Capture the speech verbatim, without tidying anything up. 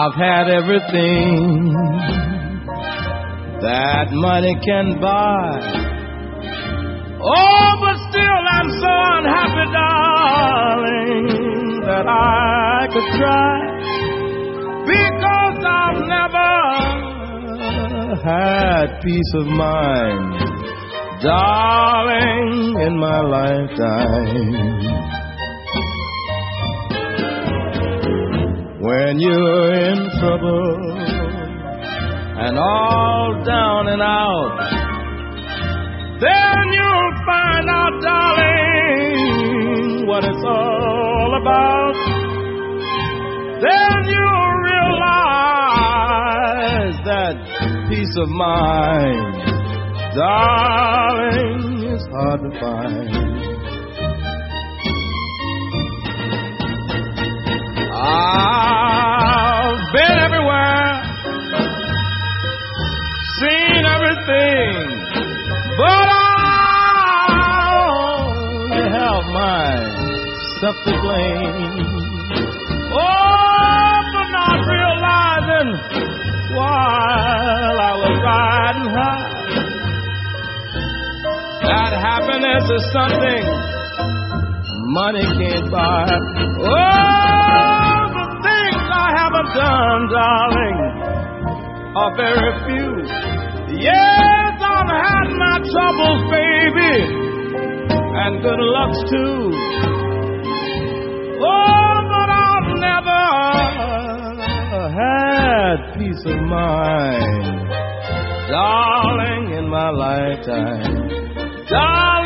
I've had everything that money can buy. Oh, but still I'm so unhappy, darling, that I could cry, because I've never had peace of mind, darling, in my lifetime. When you're in trouble and all down and out, then you'll find out, darling, what it's all about. Then you'll realize that peace of mind, darling, is hard to find. I've been everywhere, seen everything, but I only have myself to blame. Oh, for not realizing while I was riding high that happiness is something money can't buy. Oh, the things I haven't done, darling, are very few. Yes, I've had my troubles, baby, and good lucks too. Oh, but I've never had peace of mind, darling, in my lifetime. Darling,